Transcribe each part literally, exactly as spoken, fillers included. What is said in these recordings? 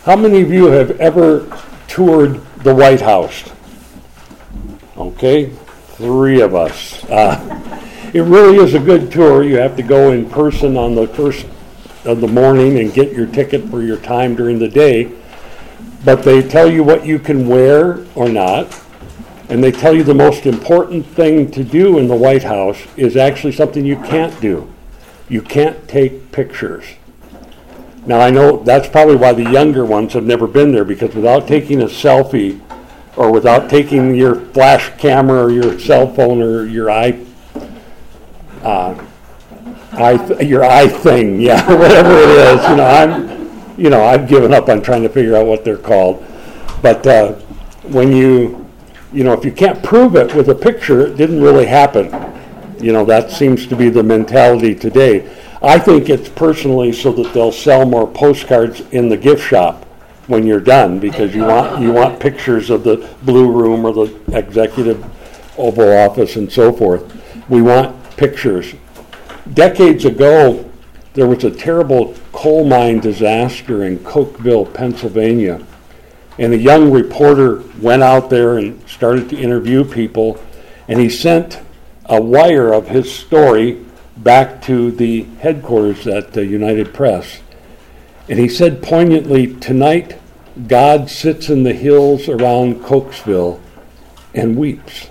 How many of you have ever toured the White House? Okay, three of us. Uh, it really is a good tour. You have to go in person on the first of the morning and get your ticket for your time during the day. But they tell you what you can wear or not. And they tell you the most important thing to do in the White House is actually something you can't do. You can't take pictures. Now, I know that's probably why the younger ones have never been there, because without taking a selfie or without taking your flash camera or your cell phone or your eye, uh, eye th- your eye thing, yeah, whatever it is, you know, I'm, you know, I've given up on trying to figure out what they're called. But uh, when you You know, if you can't prove it with a picture, it didn't really happen. You know, that seems to be the mentality today. I think it's personally so that they'll sell more postcards in the gift shop when you're done, because you want you want pictures of the Blue Room or the Executive Oval Office and so forth. We want pictures. Decades ago, there was a terrible coal mine disaster in Cokeville, Pennsylvania. And a young reporter went out there and started to interview people, and he sent a wire of his story back to the headquarters at the United Press. And he said poignantly, "Tonight, God sits in the hills around Cokesville and weeps."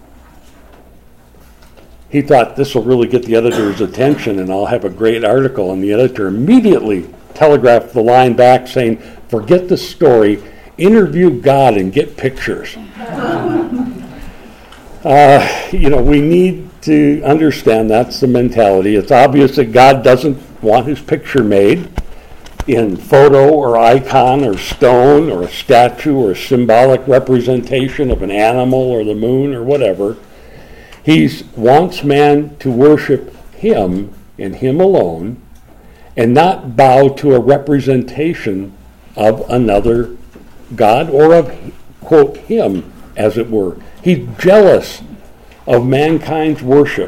He thought, this will really get the editor's attention and I'll have a great article. And the editor immediately telegraphed the line back saying, "Forget the story. Interview God and get pictures." uh, you know, we need to understand that's the mentality. It's obvious that God doesn't want his picture made in photo or icon or stone or a statue or a symbolic representation of an animal or the moon or whatever. He wants man to worship him and him alone and not bow to a representation of another God, or of, quote, him, as it were. He's jealous of mankind's worship.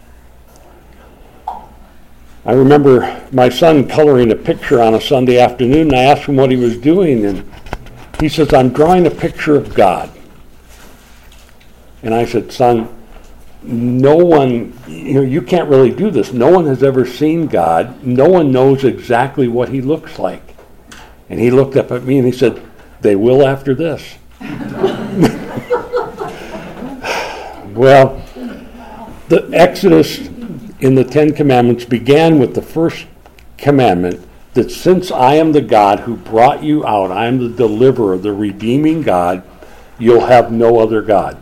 I remember my son coloring a picture on a Sunday afternoon, and I asked him what he was doing, and he says, "I'm drawing a picture of God." And I said, "Son, no one, you know, you can't really do this. No one has ever seen God. No one knows exactly what he looks like." And he looked up at me and he said, "They will after this." Well, the Exodus in the Ten Commandments began with the first commandment, that since I am the God who brought you out, I am the deliverer, the redeeming God, you'll have no other God.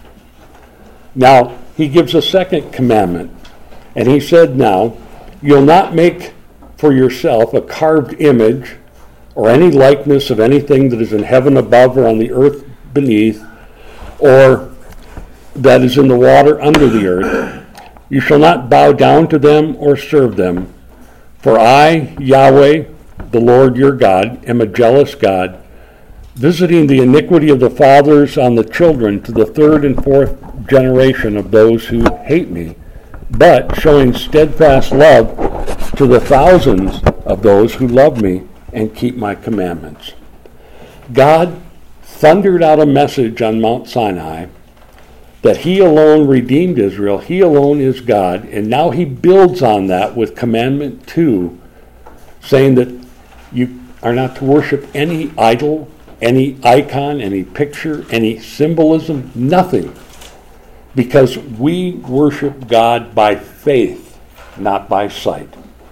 Now, he gives a second commandment, and he said, now, you'll not make for yourself a carved image or any likeness of anything that is in heaven above or on the earth beneath, or that is in the water under the earth. You shall not bow down to them or serve them. For I, Yahweh, the Lord your God, am a jealous God, visiting the iniquity of the fathers on the children to the third and fourth generation of those who hate me, but showing steadfast love to the thousands of those who love me and keep my commandments. God thundered out a message on Mount Sinai that he alone redeemed Israel, he alone is God, and now he builds on that with commandment two, saying that you are not to worship any idol, any icon, any picture, any symbolism, nothing, because we worship God by faith, not by sight.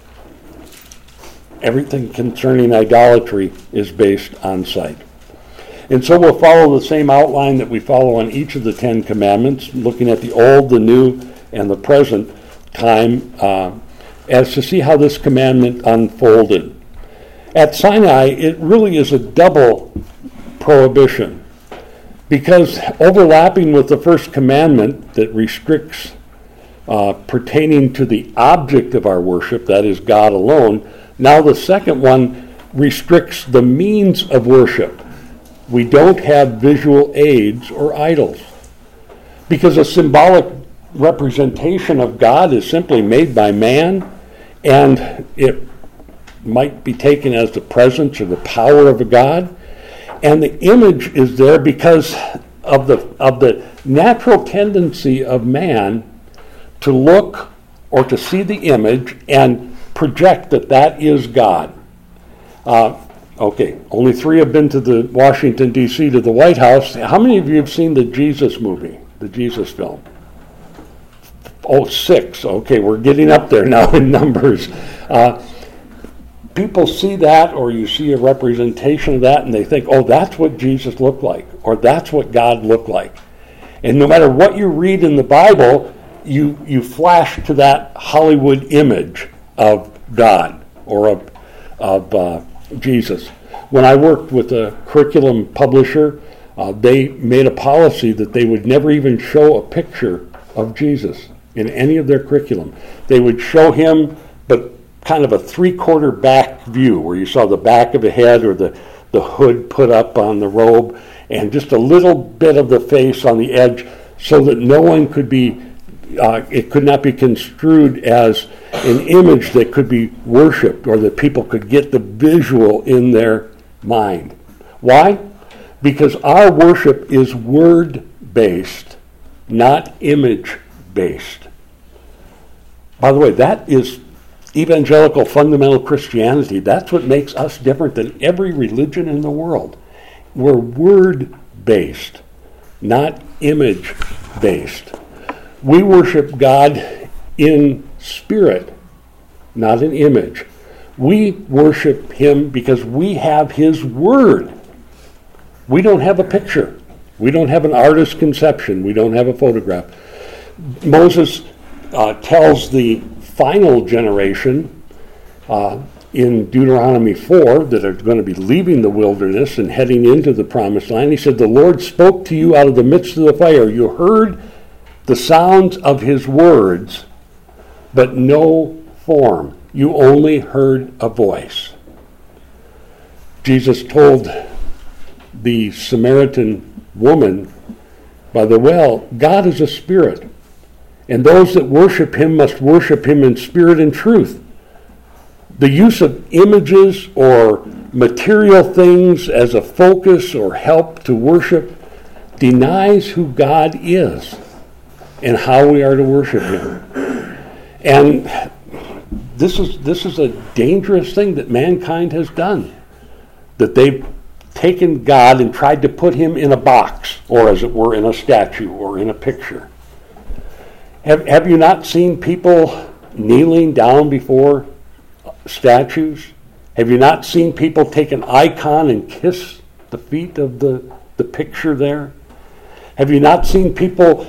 Everything concerning idolatry is based on sight. And so we'll follow the same outline that we follow on each of the Ten Commandments, looking at the Old, the New, and the present time, uh, as to see how this commandment unfolded. At Sinai, it really is a double prohibition, because overlapping with the first commandment that restricts uh, pertaining to the object of our worship, that is God alone, now the second one restricts the means of worship. We don't have visual aids or idols, because a symbolic representation of God is simply made by man, and it might be taken as the presence or the power of a God. And the image is there because of the of the natural tendency of man to look or to see the image and project that that is God. Uh, okay, only three have been to the Washington, D C, to the White House. How many of you have seen the Jesus movie, the Jesus film? Oh, six. Okay, we're getting up there now in numbers. Uh, people see that, or you see a representation of that, and they think, oh, that's what Jesus looked like, or that's what God looked like. And no matter what you read in the Bible, you, you flash to that Hollywood image of God or of, of uh, Jesus. When I worked with a curriculum publisher, uh, they made a policy that they would never even show a picture of Jesus in any of their curriculum. They would show him, but kind of a three-quarter back view where you saw the back of the head or the, the hood put up on the robe and just a little bit of the face on the edge so that no one could be, uh, it could not be construed as an image that could be worshipped or that people could get the visual in their mind. Why? Because our worship is word-based, not image-based. By the way, that is evangelical fundamental Christianity. That's what makes us different than every religion in the world. We're word-based, not image-based. We worship God in spirit, not in image. We worship him because we have his word. We don't have a picture. We don't have an artist's conception. We don't have a photograph. Moses uh, tells the final generation uh, in Deuteronomy four that are going to be leaving the wilderness and heading into the promised land. He said, the Lord spoke to you out of the midst of the fire. You heard the sounds of his words, but no form. You only heard a voice. Jesus told the Samaritan woman by the well, God is a spirit, and those that worship him must worship him in spirit and truth. The use of images or material things as a focus or help to worship denies who God is and how we are to worship him. And this is this is a dangerous thing that mankind has done, that they've taken God and tried to put him in a box, or as it were, in a statue or in a picture. Have, have you not seen people kneeling down before statues? Have you not seen people take an icon and kiss the feet of the, the picture there? Have you not seen people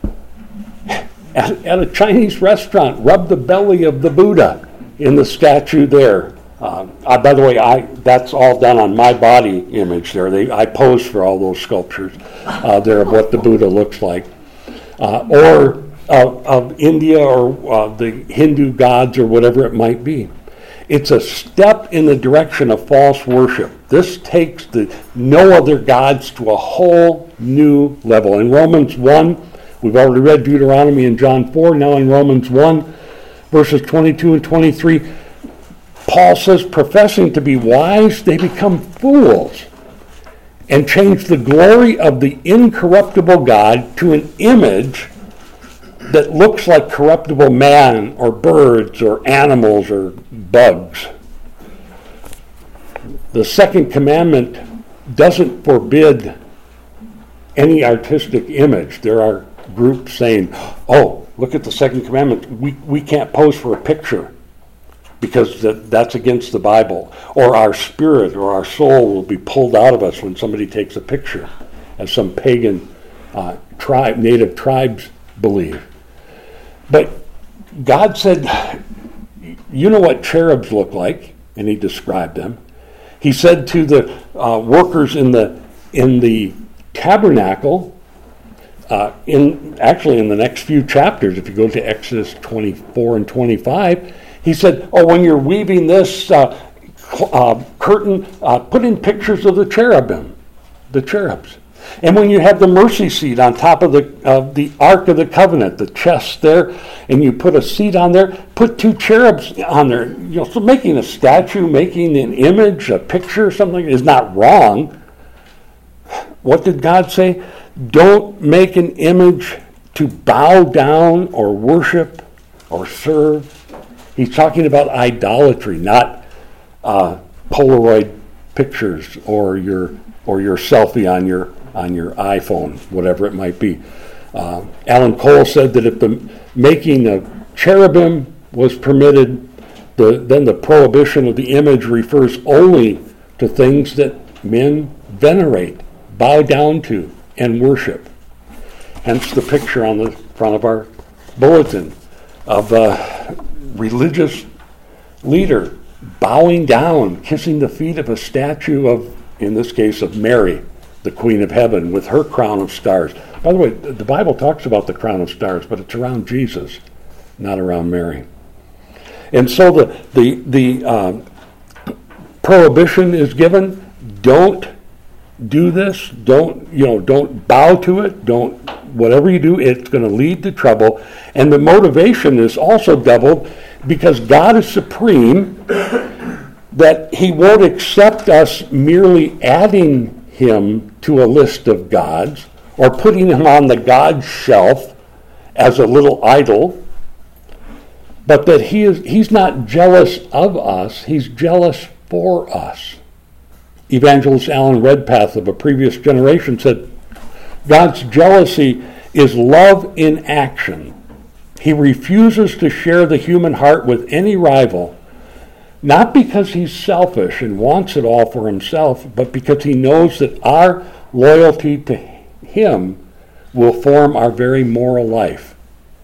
at, at a Chinese restaurant rub the belly of the Buddha in the statue there? Uh, I, by the way, I that's all done on my body image there. They, I pose for all those sculptures uh, there of what the Buddha looks like. Uh, or uh, of India or uh, the Hindu gods or whatever it might be. It's a step in the direction of false worship. This takes the no other gods to a whole new level. In Romans one, we've already read Deuteronomy and John four. Now in Romans one, verses twenty-two and twenty-three, Paul says, professing to be wise, they become fools and change the glory of the incorruptible God to an image that looks like corruptible man or birds or animals or bugs. The second commandment doesn't forbid any artistic image. There are groups saying, oh, look at the second commandment. We, we can't pose for a picture because that, that's against the Bible. Or our spirit or our soul will be pulled out of us when somebody takes a picture, as some pagan uh, tribe, native tribes believe. But God said, you know what cherubs look like, and he described them. He said to the uh, workers in the in the tabernacle, uh, in actually in the next few chapters, if you go to Exodus twenty-four and twenty-five, he said, oh, when you're weaving this uh, uh, curtain, uh, put in pictures of the cherubim, the cherubs. And when you have the mercy seat on top of the of the Ark of the Covenant, the chest there, and you put a seat on there, put two cherubs on there. You know, so making a statue, making an image, a picture, something is not wrong. What did God say? Don't make an image to bow down or worship or serve. He's talking about idolatry, not uh, Polaroid pictures or your or your selfie on your on your iPhone, whatever it might be. Uh, Alan Cole said that if the making of cherubim was permitted, the, then the prohibition of the image refers only to things that men venerate, bow down to, and worship. Hence the picture on the front of our bulletin of a religious leader bowing down, kissing the feet of a statue of, in this case, of Mary, the Queen of Heaven, with her crown of stars. By the way, the Bible talks about the crown of stars, but it's around Jesus, not around Mary. And so the the the uh, prohibition is given: don't do this. Don't you know? Don't bow to it. Don't whatever you do, it's going to lead to trouble. And the motivation is also doubled because God is supreme. That He won't accept us merely adding Him to a list of gods or putting Him on the God shelf as a little idol, but that he is He's not jealous of us, He's jealous for us. Evangelist Alan Redpath of a previous generation said, God's jealousy is love in action. He refuses to share the human heart with any rival, not because he's selfish and wants it all for himself, but because he knows that our loyalty to him will form our very moral life.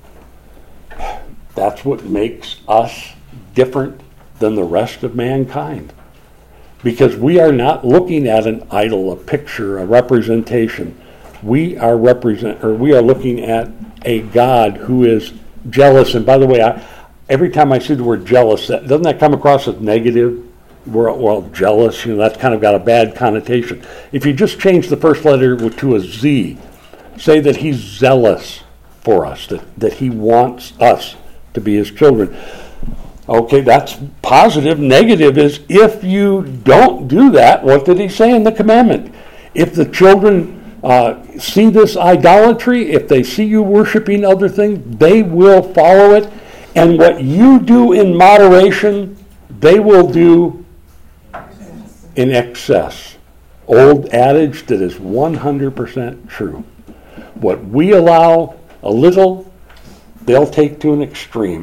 That's what makes us different than the rest of mankind. Because we are not looking at an idol, a picture, a representation. We are represent, or we are looking at a God who is jealous. And by the way, I Every time I see the word jealous, that, doesn't that come across as negative? We're well, jealous, you know, that's kind of got a bad connotation. If you just change the first letter to a Z, say that he's zealous for us, that, that he wants us to be his children. Okay, that's positive. Negative is if you don't do that, what did he say in the commandment? If the children uh, see this idolatry, if they see you worshiping other things, they will follow it. And what you do in moderation, they will do in excess. Old adage that is one hundred percent true. What we allow a little, they'll take to an extreme.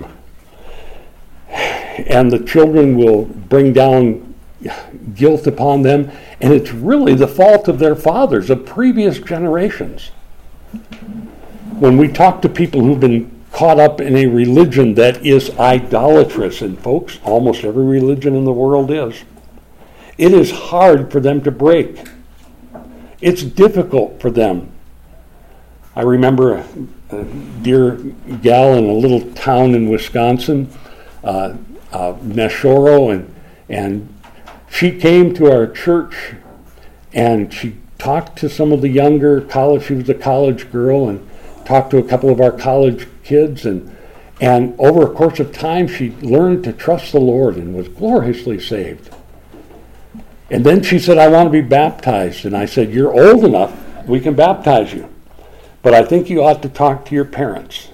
And the children will bring down guilt upon them. And it's really the fault of their fathers, of previous generations. When we talk to people who've been caught up in a religion that is idolatrous, and folks, almost every religion in the world is, it is hard for them to break. It's difficult for them. I remember a, a dear gal in a little town in Wisconsin, uh, uh, Neshoro, and and she came to our church and she talked to some of the younger college, she was a college girl, and talked to a couple of our college kids, and and over a course of time she learned to trust the Lord and was gloriously saved. And then she said, I want to be baptized. And I said, you're old enough, we can baptize you. But I think you ought to talk to your parents.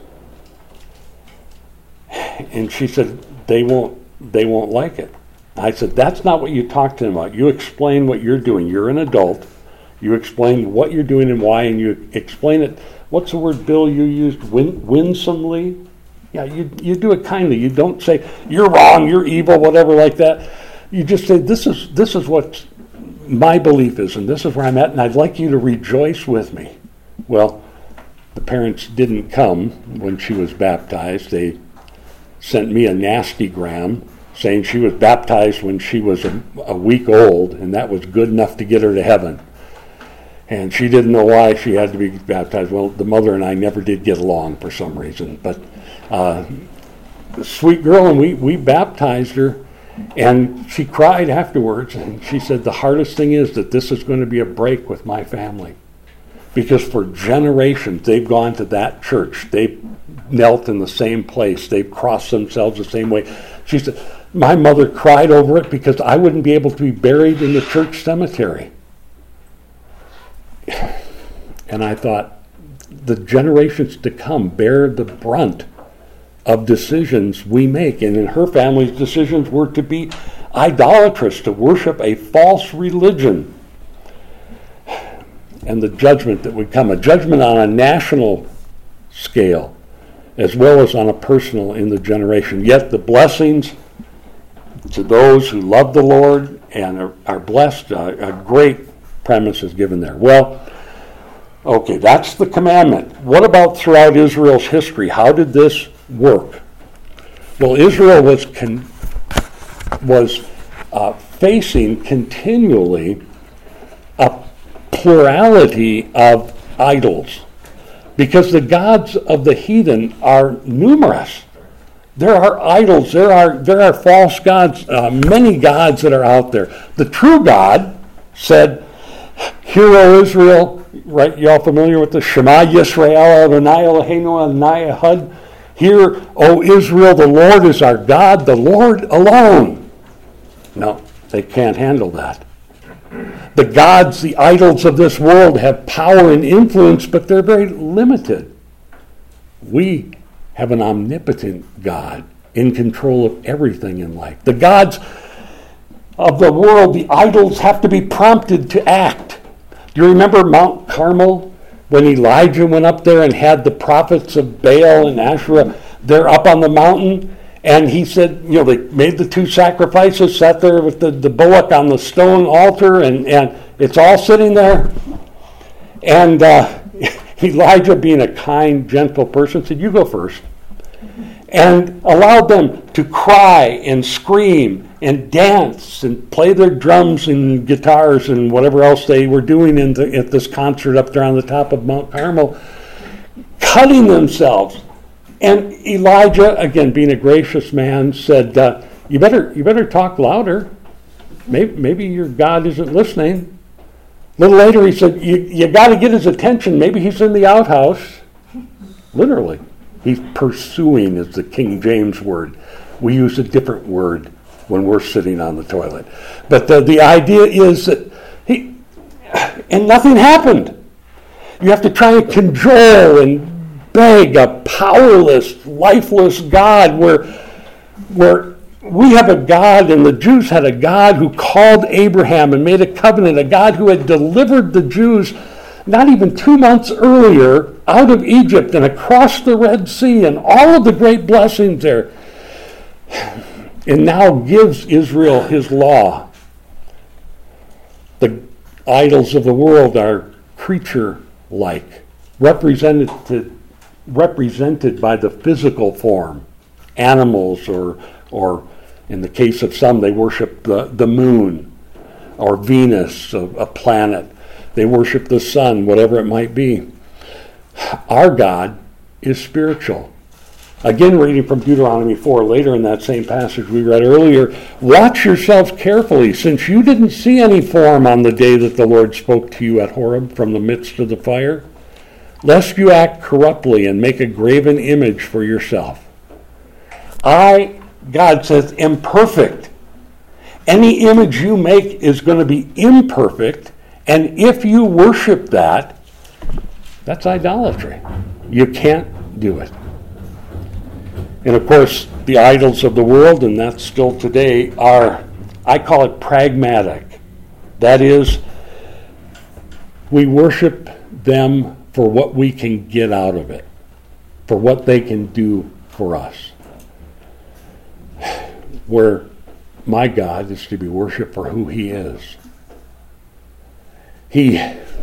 And she said, they won't they won't like it. I said, that's not what you talk to them about. You explain what you're doing. You're an adult. You explain what you're doing and why, and you explain it. What's the word, Bill, you used? Win, winsomely? Yeah, you you do it kindly. You don't say, you're wrong, you're evil, whatever like that. You just say, this is this is what my belief is, and this is where I'm at, and I'd like you to rejoice with me. Well, the parents didn't come when she was baptized. They sent me a nastygram saying she was baptized when she was a, a week old, and that was good enough to get her to heaven. And she didn't know why she had to be baptized. Well, the mother and I never did get along for some reason. But uh, sweet girl, and we, we baptized her, and she cried afterwards. And she said, the hardest thing is that this is going to be a break with my family. because for generations they've gone to that church. They've knelt in the same place. They've crossed themselves the same way. She said, my mother cried over it because I wouldn't be able to be buried in the church cemetery. And I thought, the generations to come bear the brunt of decisions we make. And in her family's decisions were to be idolatrous, to worship a false religion. And the judgment that would come, a judgment on a national scale, as well as on a personal in the generation. Yet the blessings to those who love the Lord and are, are blessed, uh, a great premise is given there. Well, okay, that's the commandment. What about throughout Israel's history? How did this work? Well, Israel was con- was uh, facing continually a plurality of idols, because the gods of the heathen are numerous. There are idols, there are there are false gods, uh, many gods that are out there. The true God said, "Hear, O Israel," right? You all familiar with the Shema Yisrael Adonai Eloheinu Adonai Echad? Hear, O Israel, the Lord is our God, the Lord alone. No, they can't handle that. The gods, the idols of this world have power and influence, but they're very limited. We have an omnipotent God in control of everything in life. The gods of the world, the idols, have to be prompted to act. Do you remember Mount Carmel, when Elijah went up there and had the prophets of Baal and Asherah there up on the mountain? And he said, you know, they made the two sacrifices, sat there with the, the bullock on the stone altar, and, and it's all sitting there. And uh, Elijah, being a kind, gentle person, said, you go first. And allowed them to cry and scream and dance and play their drums and guitars and whatever else they were doing in the, at this concert up there on the top of Mount Carmel, cutting themselves. And Elijah, again, being a gracious man, said, uh, you better you better talk louder. Maybe, maybe your God isn't listening. A little later he said, you, you got to get his attention. Maybe he's in the outhouse. Literally. He's pursuing is the King James word. We use a different word when we're sitting on the toilet. But the, the idea is that he, and nothing happened. You have to try and cajole and beg a powerless, lifeless God, where, where we have a God, and the Jews had a God who called Abraham and made a covenant, a God who had delivered the Jews not even two months earlier out of Egypt and across the Red Sea and all of the great blessings there, and now gives Israel his law. The idols of the world are creature-like, represented represented by the physical form, animals, or or in the case of some, they worship the, the moon or Venus, a, a planet. They worship the sun, whatever it might be. Our God is spiritual. Again, reading from Deuteronomy four, later in that same passage we read earlier, watch yourselves carefully, since you didn't see any form on the day that the Lord spoke to you at Horeb from the midst of the fire, lest you act corruptly and make a graven image for yourself. I, God says, am perfect. Any image you make is going to be imperfect, and if you worship that, that's idolatry. You can't do it. And of course, the idols of the world, and that's still today, are, I call it pragmatic. That is, we worship them for what we can get out of it, for what they can do for us. Where my God is to be worshipped for who he is. He,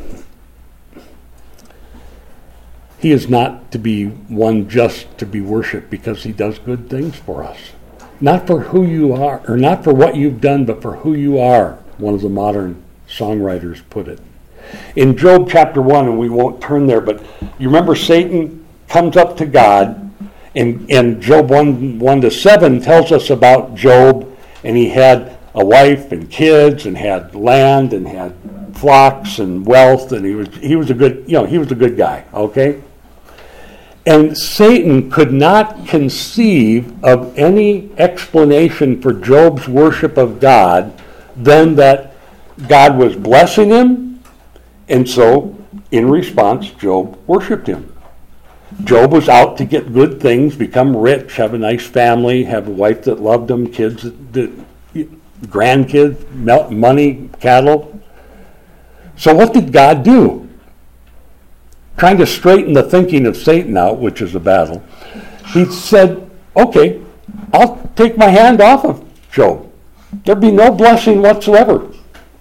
he is not to be one just to be worshipped because he does good things for us. Not for who you are, or not for what you've done, but for who you are, one of the modern songwriters put it. In Job chapter one, and we won't turn there, but you remember Satan comes up to God, and, and Job one, one to seven tells us about Job, and he had a wife and kids and had land and had flocks and wealth, and he was he was a good, you know, he was a good guy, okay? And Satan could not conceive of any explanation for Job's worship of God than that God was blessing him, and so in response, Job worshiped him. Job was out to get good things, become rich, have a nice family, have a wife that loved him, kids, that, that, grandkids, money, cattle. So what did God do? Trying to straighten the thinking of Satan out, which is a battle, he said, okay, I'll take my hand off of Job. There'll be no blessing whatsoever.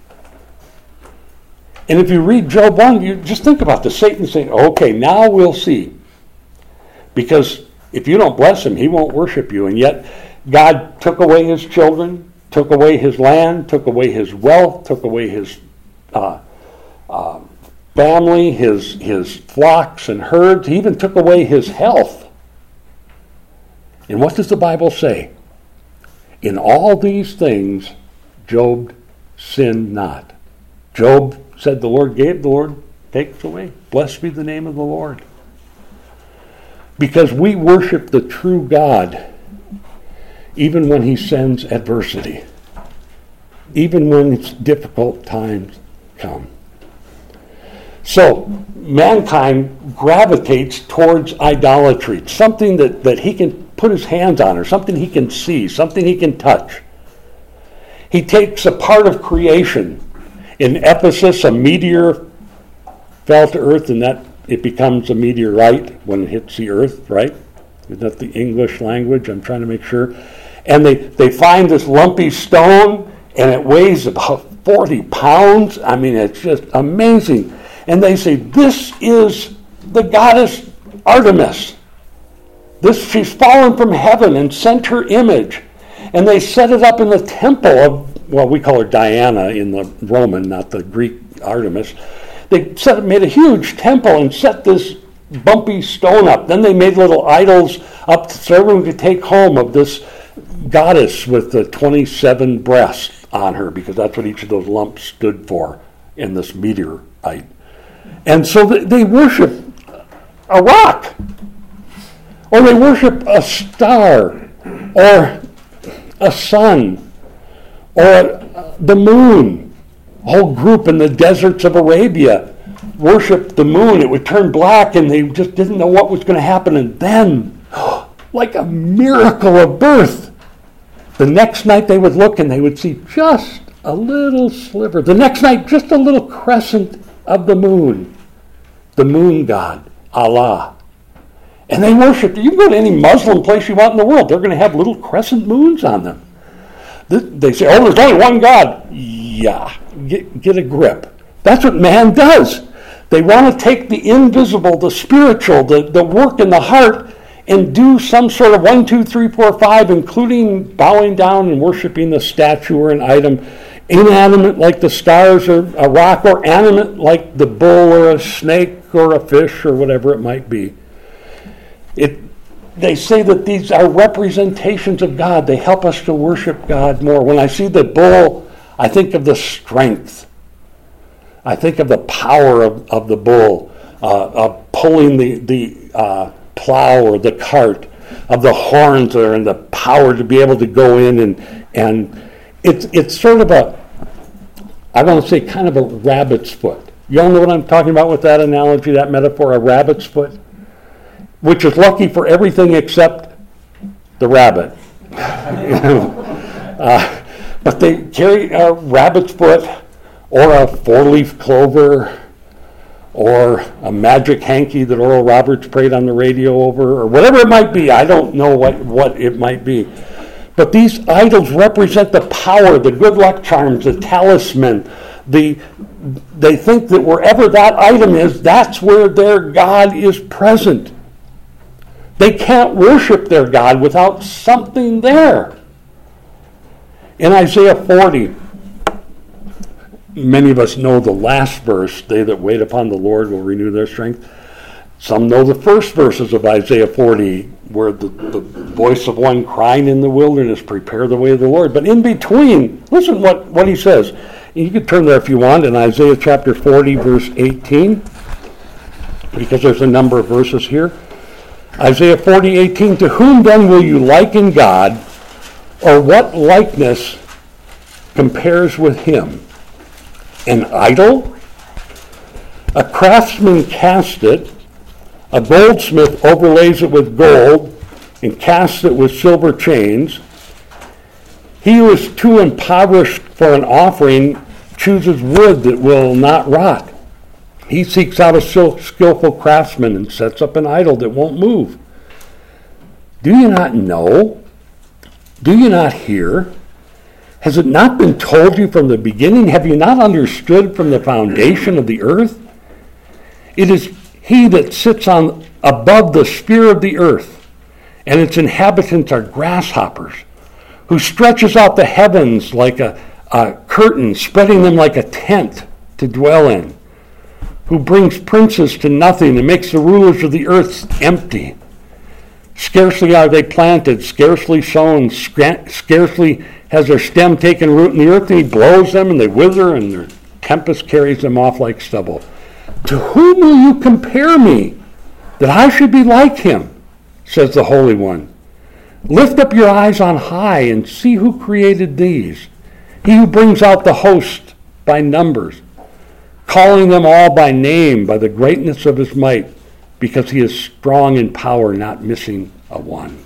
And if you read Job one, you just think about this. Satan saying, okay, now we'll see. Because if you don't bless him, he won't worship you. And yet God took away his children, took away his land, took away his wealth, took away his uh, uh, family, his, his flocks and herds. He even took away his health. And what does the Bible say? In all these things, Job sinned not. Job said, the Lord gave, the Lord takes away. Blessed be the name of the Lord. Because we worship the true God even when he sends adversity, even when it's difficult times come. So, mankind gravitates towards idolatry, something that, that he can put his hands on, or something he can see, something he can touch. He takes a part of creation. In Ephesus, a meteor fell to earth, and that it becomes a meteorite when it hits the earth, right? Isn't that the English language? I'm trying to make sure. And they, they find this lumpy stone, and it weighs about forty pounds. I mean, it's just amazing. And they say, this is the goddess Artemis. This, she's fallen from heaven and sent her image. And they set it up in the temple of, well, we call her Diana in the Roman, not the Greek Artemis. They set, made a huge temple and set this bumpy stone up. Then they made little idols up so everyone could take home of this goddess with the twenty-seven breasts on her, because that's what each of those lumps stood for in this meteorite. And so they worship a rock, or they worship a star, or a sun, or the moon. A whole group in the deserts of Arabia worshiped the moon. It would turn black, and they just didn't know what was going to happen. And then, like a miracle of birth, the next night they would look and they would see just a little sliver. The next night, just a little crescent of the moon. The moon god, Allah. And they worshiped it. You can go to any Muslim place you want in the world. They're going to have little crescent moons on them. They say, oh, there's only one God. Yeah, get, get a grip. That's what man does. They want to take the invisible, the spiritual, the, the work in the heart, and do some sort of one, two, three, four, five, including bowing down and worshiping the statue or an item, inanimate like the stars or a rock, or animate like the bull or a snake or a fish or whatever it might be. It, they say that these are representations of God. They help us to worship God more. When I see the bull, I think of the strength. I think of the power of, of the bull, uh, of pulling the, the uh, plow or the cart, of the horns there and the power to be able to go in. And, and it's, it's sort of a, I want to say kind of a rabbit's foot. You all know what I'm talking about with that analogy, that metaphor, a rabbit's foot? Which is lucky for everything except the rabbit. uh, but they carry a rabbit's foot, or a four-leaf clover, or a magic hanky that Oral Roberts prayed on the radio over, or whatever it might be. I don't know what, what it might be. But these idols represent the power, the good luck charms, the talisman. The, they think that wherever that item is, that's where their God is present. They can't worship their God without something there. In Isaiah forty, many of us know the last verse, they that wait upon the Lord will renew their strength. Some know the first verses of Isaiah forty, where the, the voice of one crying in the wilderness, prepare the way of the Lord. But in between, listen what, what he says. You can turn there if you want in Isaiah chapter forty, verse eighteen, because there's a number of verses here. Isaiah forty, eighteen, to whom then will you liken God, or what likeness compares with him? An idol? A craftsman cast it, a goldsmith overlays it with gold, and casts it with silver chains. He who is too impoverished for an offering chooses wood that will not rot. He seeks out a skillful craftsman and sets up an idol that won't move. Do you not know? Do you not hear? Has it not been told you from the beginning? Have you not understood from the foundation of the earth? It is he that sits on above the sphere of the earth, and its inhabitants are grasshoppers, who stretches out the heavens like a, a curtain, spreading them like a tent to dwell in, who brings princes to nothing and makes the rulers of the earth empty. Scarcely are they planted, scarcely sown, scarcely has their stem taken root in the earth, and he blows them, and they wither, and their tempest carries them off like stubble. To whom will you compare me, that I should be like him, says the Holy One. Lift up your eyes on high and see who created these. He who brings out the host by numbers, calling them all by name, by the greatness of his might, because he is strong in power, not missing a one.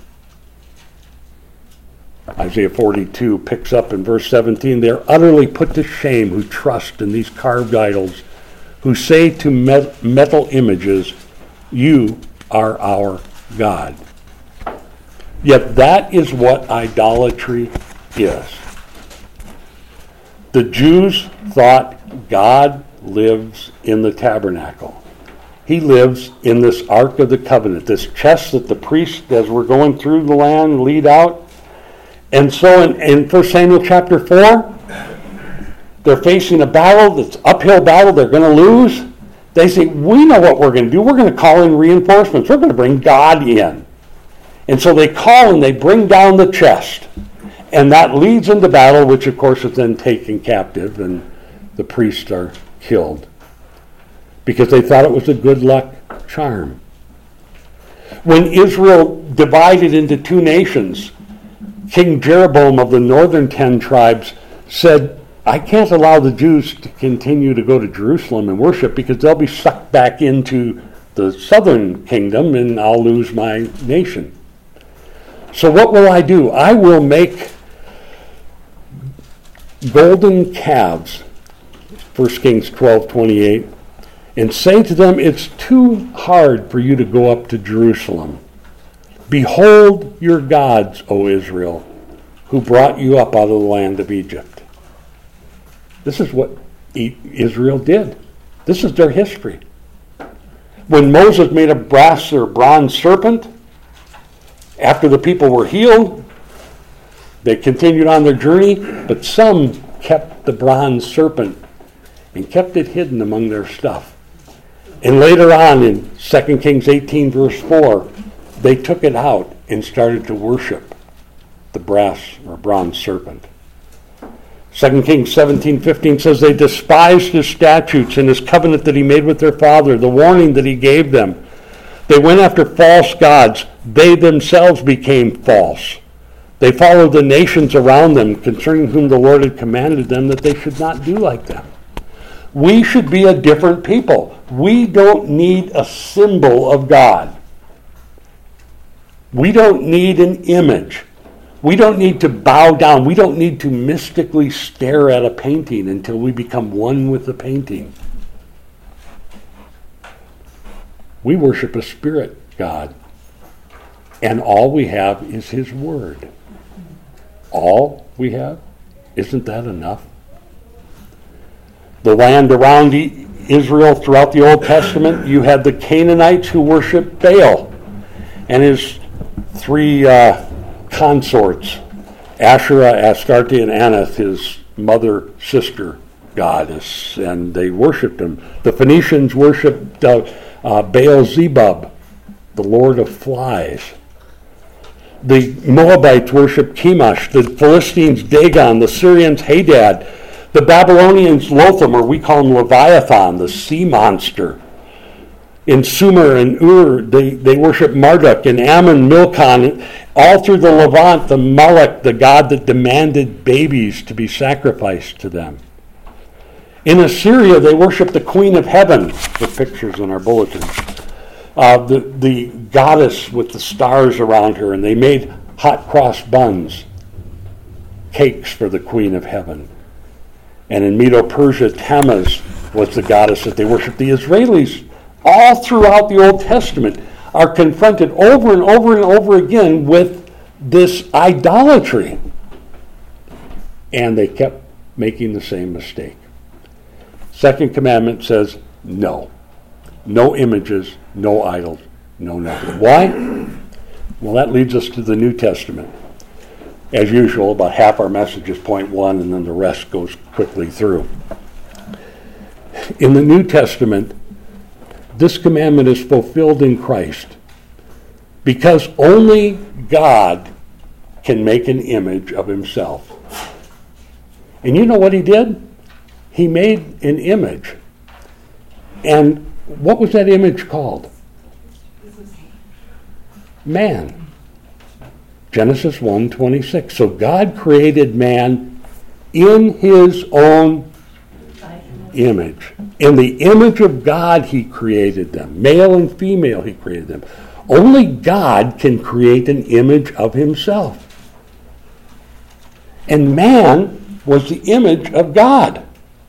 Isaiah forty-two picks up in verse seventeen, they are utterly put to shame who trust in these carved idols, who say to metal images, you are our God. Yet that is what idolatry is. The Jews thought God lives in the tabernacle. He lives in this Ark of the Covenant, this chest that the priests, as we're going through the land, lead out. And so in, in First Samuel chapter four, they're facing a battle that's uphill battle, they're going to lose. They say, we know what we're going to do. We're going to call in reinforcements. We're going to bring God in. And so they call and they bring down the chest. And that leads into battle, which of course is then taken captive, and the priests are killed. Because they thought it was a good luck charm. When Israel divided into two nations, King Jeroboam of the northern ten tribes said, I can't allow the Jews to continue to go to Jerusalem and worship because they'll be sucked back into the southern kingdom and I'll lose my nation. So what will I do? I will make golden calves, First Kings twelve twenty-eight, and say to them, it's too hard for you to go up to Jerusalem. Behold your gods, O Israel, who brought you up out of the land of Egypt. This is what Israel did. This is their history. When Moses made a brass or bronze serpent, after the people were healed, they continued on their journey, but some kept the bronze serpent and kept it hidden among their stuff. And later on in Second Kings eighteen, verse four, they took it out and started to worship the brass or bronze serpent. Second Kings seventeen fifteen says they despised his statutes and his covenant that he made with their father, the warning that he gave them. They went after false gods. They themselves became false. They followed the nations around them, concerning whom the Lord had commanded them that they should not do like them. We should be a different people. We don't need a symbol of God. We don't need an image. We don't need to bow down. We don't need to mystically stare at a painting until we become one with the painting. We worship a spirit God. And all we have is his word. All we have? Isn't that enough? The land around Israel throughout the Old Testament, you had the Canaanites who worshiped Baal and his three uh, consorts, Asherah, Astarte, and Anath, his mother, sister goddess, and they worshipped him. The Phoenicians worshipped uh, uh, Baal-zebub, the lord of flies. The Moabites worshipped Chemosh, the Philistines Dagon, the Syrians Hadad, The Babylonians Lotham, or we call him Leviathan, the sea monster. In Sumer and Ur, they, they worship Marduk. In Ammon, Milcom. All through the Levant, the Moloch, the god that demanded babies to be sacrificed to them. In Assyria, they worship the Queen of Heaven, with pictures in our bulletin. Uh, the, the goddess with the stars around her, and they made hot cross buns, cakes for the Queen of Heaven. And in Medo-Persia, Tammuz was the goddess that they worshiped. The Israelis, all throughout the Old Testament, are confronted over and over and over again with this idolatry. And they kept making the same mistake. Second commandment says no. No images, no idols, no nothing. Why? Well, that leads us to the New Testament. As usual, about half our message is point one, and then the rest goes quickly through. In the New Testament, this commandment is fulfilled in Christ because only God can make an image of himself. And you know what he did? He made an image. And what was that image called? Man. Genesis one twenty-six. So God created man in his own image. In the image of God he created them. Male and female he created them. Only God can create an image of himself. And man was the image of God.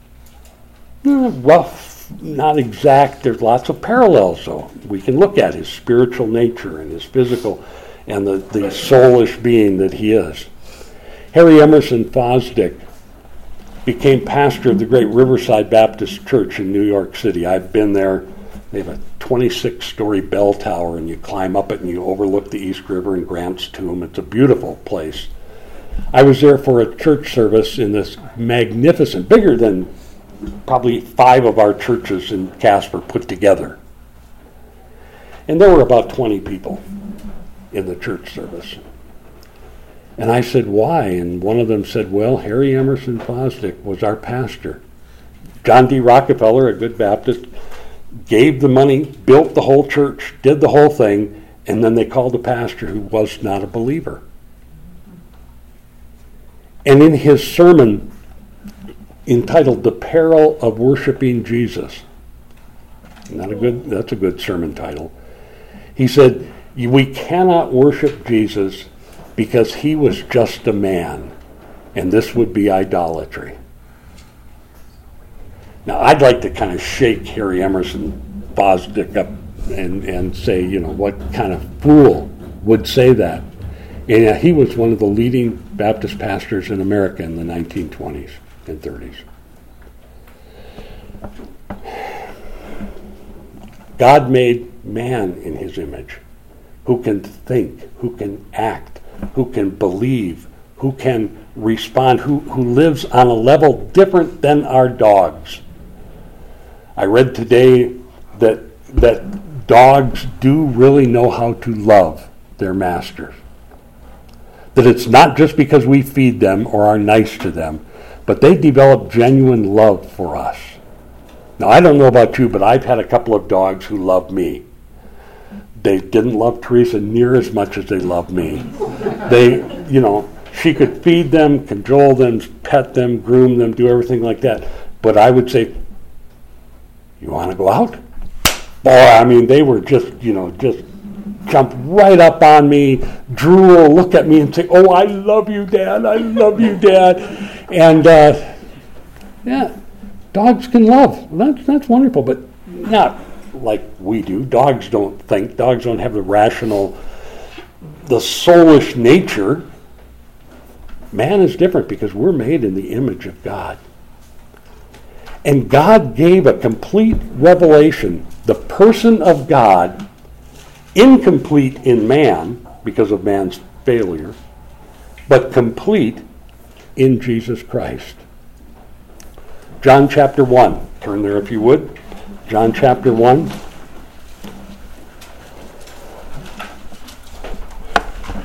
Rough, not exact. There's lots of parallels, though. We can look at his spiritual nature and his physical and the, the soulish being that he is. Harry Emerson Fosdick became pastor of the great Riverside Baptist Church in New York City. I've been there. They have a twenty-six story bell tower, and you climb up it and you overlook the East River and Grant's Tomb. It's a beautiful place. I was there for a church service in this magnificent, bigger than probably five of our churches in Casper put together. And there were about twenty people in the church service. And I said, why? And one of them said, well, Harry Emerson Fosdick was our pastor. John D. Rockefeller, a good Baptist, gave the money, built the whole church, did the whole thing, and then they called a pastor who was not a believer. And in his sermon entitled The Peril of Worshiping Jesus, not a good, that's a good sermon title, he said, we cannot worship Jesus because he was just a man, and this would be idolatry. Now, I'd like to kind of shake Harry Emerson Fosdick up and, and say, you know, what kind of fool would say that? And uh, he was one of the leading Baptist pastors in America in the nineteen twenties and thirties. God made man in his image, who can think, who can act, who can believe, who can respond, who, who lives on a level different than our dogs. I read today that that dogs do really know how to love their masters. That it's not just because we feed them or are nice to them, but they develop genuine love for us. Now, I don't know about you, but I've had a couple of dogs who love me. They didn't love Teresa near as much as they love me. They, you know, she could feed them, cajole them, pet them, groom them, do everything like that. But I would say, you want to go out? Boy, I mean, they were just, you know, just jump right up on me, drool, look at me and say, oh, I love you, Dad, I love you, Dad. And, uh, yeah, dogs can love. That's, that's wonderful, but not like we do. Dogs don't think. Dogs don't have the rational, the soulish nature. Man is different because we're made in the image of God. And God gave a complete revelation, the person of God, incomplete in man because of man's failure, but complete in Jesus Christ. John chapter one. Turn there if you would. John chapter one.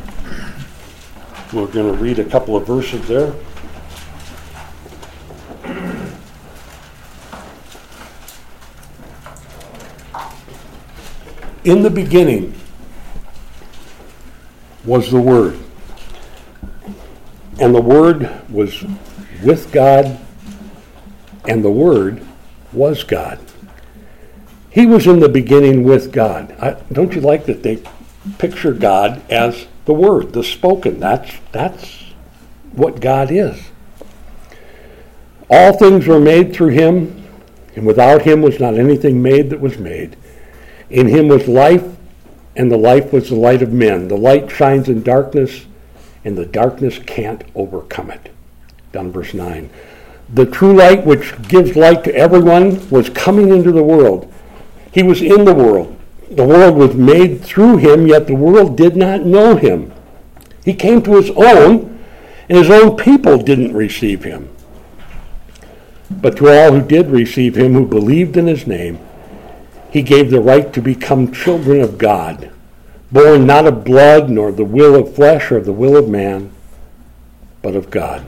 We're going to read a couple of verses there. In the beginning was the Word, and the Word was with God, and the Word was God. He was in the beginning with God. I, don't you like that they picture God as the Word, the spoken? That's, that's what God is. All things were made through him, and without him was not anything made that was made. In him was life, and the life was the light of men. The light shines in darkness, and the darkness can't overcome it. Down in verse nine. The true light, which gives light to everyone, was coming into the world. He was in the world. The world was made through him, yet the world did not know him. He came to his own, and his own people didn't receive him. But to all who did receive him, who believed in his name, he gave the right to become children of God, born not of blood, nor the will of flesh, or the will of man, but of God.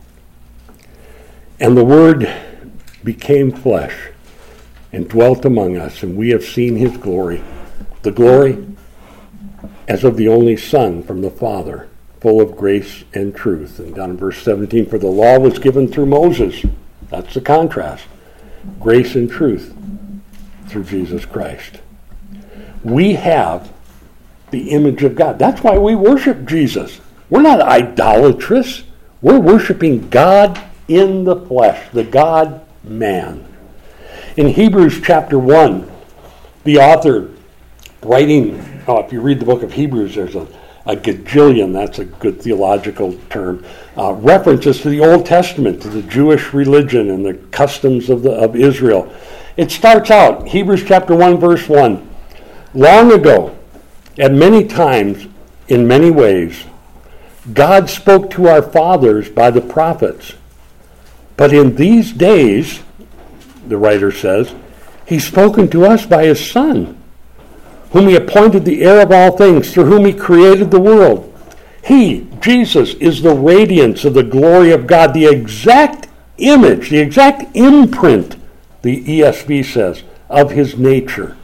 And the Word became flesh and dwelt among us, and we have seen his glory, the glory as of the only Son from the Father, full of grace and truth. And down in verse seventeen, for the law was given through Moses. That's the contrast. Grace and truth through Jesus Christ. We have the image of God. That's why we worship Jesus. We're not idolatrous. We're worshiping God in the flesh, the God-man. In Hebrews chapter one, the author writing, oh, if you read the book of Hebrews, there's a, a gajillion, that's a good theological term, uh, references to the Old Testament, to the Jewish religion and the customs of, the, of Israel. It starts out, Hebrews chapter one, verse one, long ago, at many times, in many ways, God spoke to our fathers by the prophets. But in these days, the writer says, he's spoken to us by his Son, whom he appointed the heir of all things, through whom he created the world. He, Jesus, is the radiance of the glory of God, the exact image, the exact imprint, the E S V says, of his nature.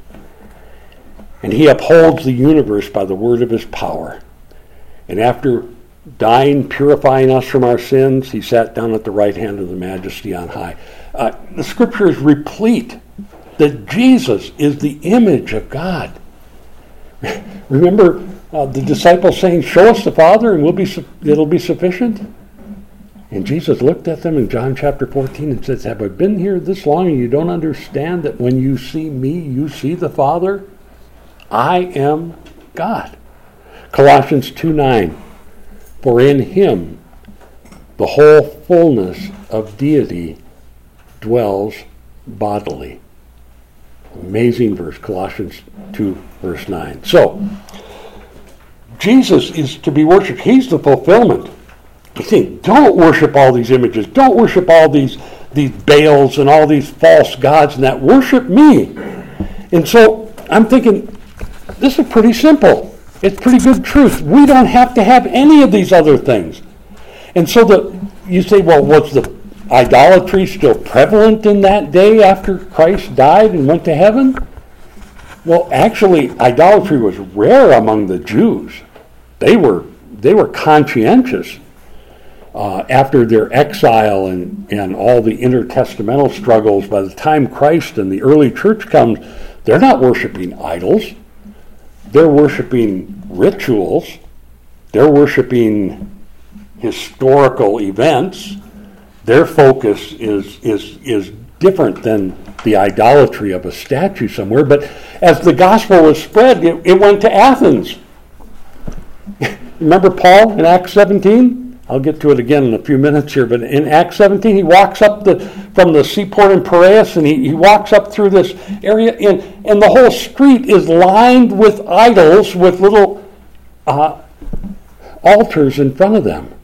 And he upholds the universe by the word of his power. And after dying, purifying us from our sins, he sat down at the right hand of the Majesty on high. Uh, the scripture is replete that Jesus is the image of God. Remember uh, the disciples saying, show us the Father and we'll be su- it'll be sufficient? And Jesus looked at them in John chapter fourteen and says, have I been here this long and you don't understand that when you see me, you see the Father? I am God. Colossians two nine, for in him the whole fullness of deity dwells bodily. Amazing verse, Colossians two, verse nine. So, Jesus is to be worshipped. He's the fulfillment. You think, don't worship all these images. Don't worship all these, these Baals and all these false gods and that. Worship me. And so, I'm thinking, this is pretty simple. It's pretty good truth. We don't have to have any of these other things. And so the, you say, well, was the idolatry still prevalent in that day after Christ died and went to heaven? Well, actually, idolatry was rare among the Jews. They were they were conscientious uh, after their exile and, and all the intertestamental struggles. By the time Christ and the early church comes, they're not worshiping idols. They're worshiping rituals. They're worshiping historical events. Their focus is is is different than the idolatry of a statue somewhere. But as the gospel was spread, it, it went to Athens. Remember Paul in Acts seventeen? I'll get to it again in a few minutes here, but in Acts seventeen, he walks up the from the seaport in Piraeus, and he, he walks up through this area, and, and the whole street is lined with idols with little uh, altars in front of them.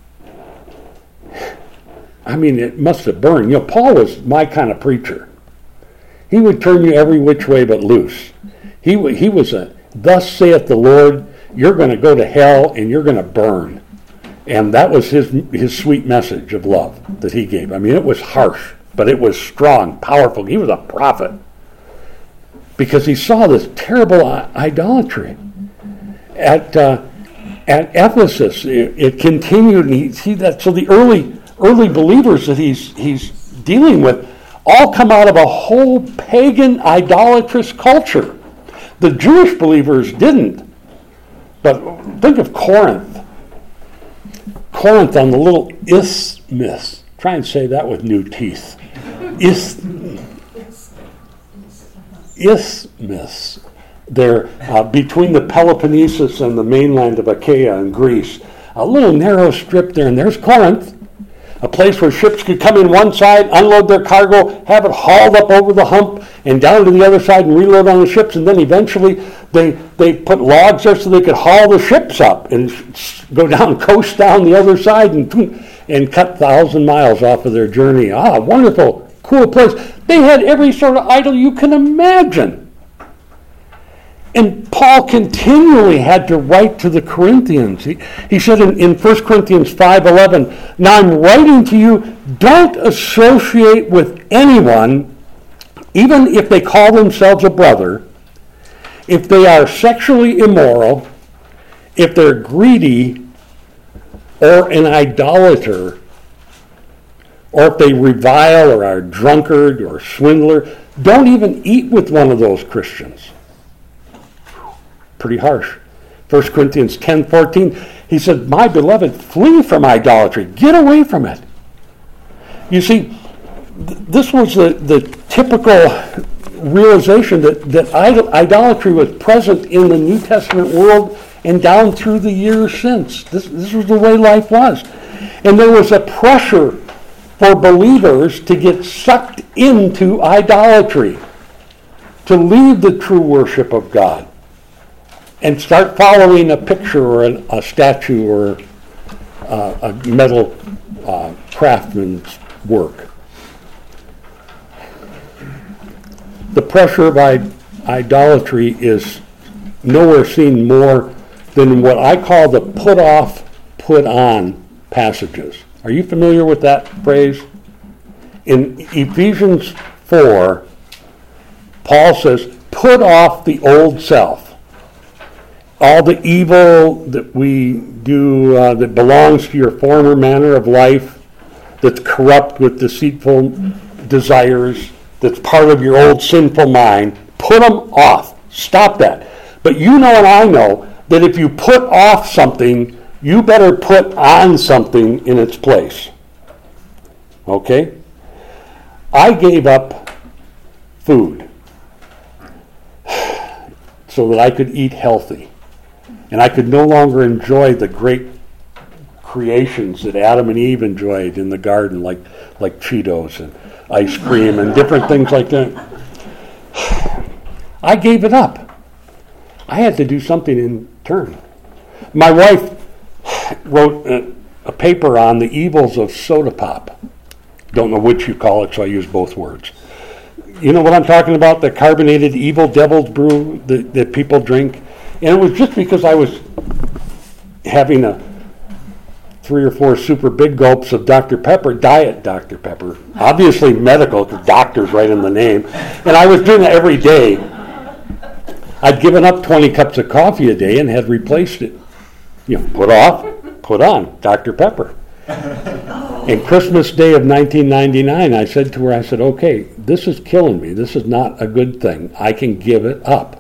I mean, it must have burned. You know, Paul was my kind of preacher. He would turn you every which way but loose. He, he was a, thus saith the Lord, you're going to go to hell and you're going to burn. And that was his his sweet message of love that he gave. I mean, it was harsh, but it was strong, powerful. He was a prophet. because he saw this terrible idolatry. At uh, at Ephesus, it, it continued, and he see that. So the early early believers that he's he's dealing with all come out of a whole pagan, idolatrous culture. The Jewish believers didn't. But think of Corinth. Corinth on the little isthmus. Try and say that with new teeth. Is, isthmus. There, uh, between the Peloponnesus and the mainland of Achaia in Greece. A little narrow strip there, and there's Corinth. A place where ships could come in one side, unload their cargo, have it hauled up over the hump and down to the other side and reload on the ships, and then eventually they they put logs there so they could haul the ships up and go down, coast down the other side and and cut thousand miles off of their journey. Ah, wonderful, cool place. They had every sort of idol you can imagine. And Paul continually had to write to the Corinthians. He, he said in, in First Corinthians five eleven, now I'm writing to you, don't associate with anyone, even if they call themselves a brother, if they are sexually immoral, if they're greedy, or an idolater, or if they revile or are a drunkard or swindler. Don't even eat with one of those Christians. Pretty harsh. First Corinthians ten fourteen, he said, my beloved, flee from idolatry. Get away from it. You see, th- this was the, the typical realization that, that idol- idolatry was present in the New Testament world and down through the years since. This, this was the way life was. And there was a pressure for believers to get sucked into idolatry, to leave the true worship of God, and start following a picture or an, a statue or uh, a metal uh, craftsman's work. The pressure of I- idolatry is nowhere seen more than what I call the put off, put on passages. Are you familiar with that phrase? In Ephesians four, Paul says, put off the old self. All the evil that we do uh, that belongs to your former manner of life, that's corrupt with deceitful desires, that's part of your old sinful mind, put them off. Stop that. But you know and I know that if you put off something, you better put on something in its place. Okay? I gave up food so that I could eat healthy. And I could no longer enjoy the great creations that Adam and Eve enjoyed in the garden, like, like Cheetos and ice cream and different things like that. I gave it up. I had to do something in turn. My wife wrote a, a paper on the evils of soda pop. Don't know which you call it, so I use both words. You know what I'm talking about? The carbonated evil devil's brew that, that people drink? And it was just because I was having a three or four super big gulps of Doctor Pepper, diet Doctor Pepper, obviously medical, because doctor's right in the name, and I was doing it every day. I'd given up twenty cups of coffee a day and had replaced it. You know, put off, put on, Doctor Pepper. And Christmas Day of nineteen ninety-nine, I said to her, I said, okay, this is killing me. This is not a good thing. I can give it up.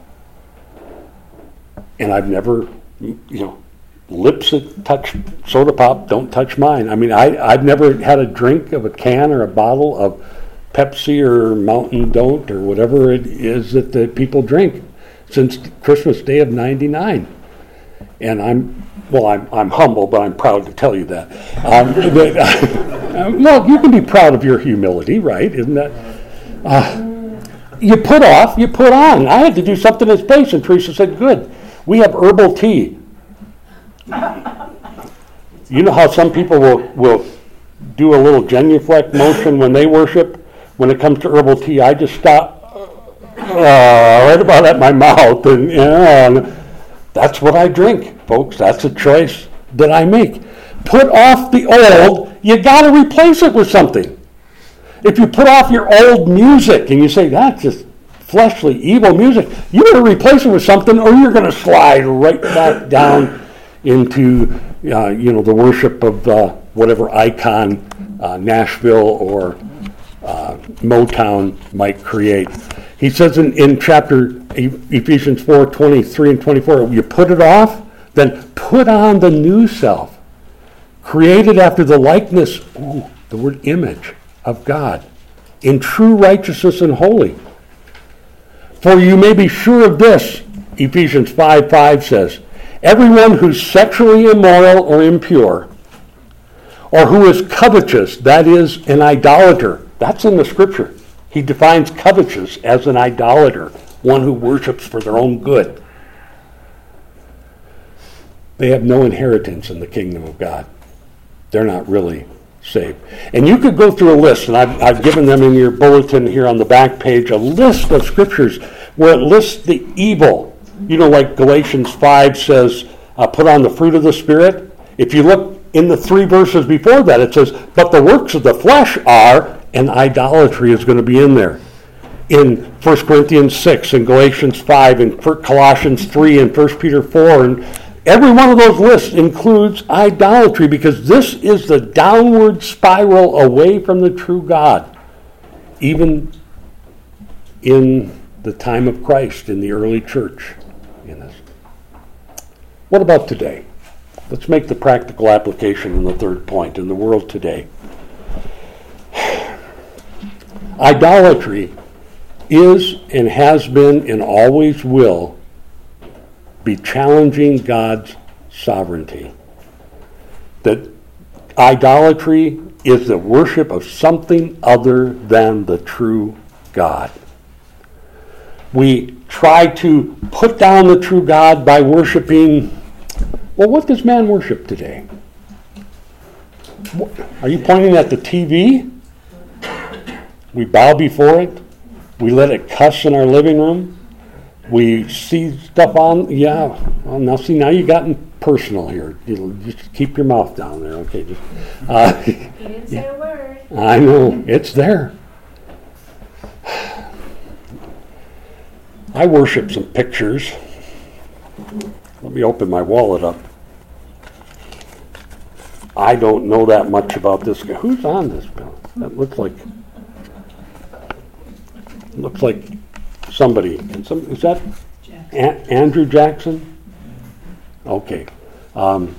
And I've never, you know, lips that touch soda pop don't touch mine. I mean, I, I've never had a drink of a can or a bottle of Pepsi or Mountain Don't or whatever it is that the people drink since Christmas Day of ninety-nine. And I'm, well, I'm I'm humble, but I'm proud to tell you that. Um, but, uh, well, you can be proud of your humility, right? Isn't that? Uh, you put off, you put on. I had to do something in space, and Teresa said, good. We have herbal tea. You know how some people will, will do a little genuflect motion when they worship? When it comes to herbal tea, I just stop uh, right about at my mouth. And, and that's what I drink, folks. That's a choice that I make. Put off the old. You got to replace it with something. If you put off your old music and you say, that's just fleshly, evil music, you better replace it with something or you're going to slide right back down into, uh, you know, the worship of uh, whatever icon uh, Nashville or uh, Motown might create. He says in, in chapter Ephesians four, twenty-three and twenty-four, you put it off, then put on the new self, created after the likeness, ooh, the word image of God, in true righteousness and holy. For you may be sure of this, Ephesians five five says, everyone who's sexually immoral or impure, or who is covetous, that is, an idolater. That's in the scripture. He defines covetous as an idolater, one who worships for their own good. They have no inheritance in the kingdom of God. They're not really saved. And you could go through a list, and I've, I've given them in your bulletin here on the back page, a list of scriptures where it lists the evil. You know, like Galatians five says, uh, put on the fruit of the Spirit. If you look in the three verses before that, it says, but the works of the flesh are, and idolatry is going to be in there. In First Corinthians six, and Galatians five, and Colossians three, and First Peter four, and every one of those lists includes idolatry because this is the downward spiral away from the true God, even in the time of Christ, in the early church. In this. What about today? Let's make the practical application in the third point in the world today. Idolatry is and has been and always will be challenging God's sovereignty. That idolatry is the worship of something other than the true God. We try to put down the true God by worshiping, well, what does man worship today? Are you pointing at the T V? We bow before it. We let it cuss in our living room. We see stuff on, yeah. Well, now see, now you gotten personal here. You'll just keep your mouth down there, okay? Just, uh, You didn't say a word. I know, it's there. I worship some pictures. Let me open my wallet up. I don't know that much about this guy. Who's on this bill? That looks like looks like somebody. Can some, is that A- Andrew Jackson? Okay. Um,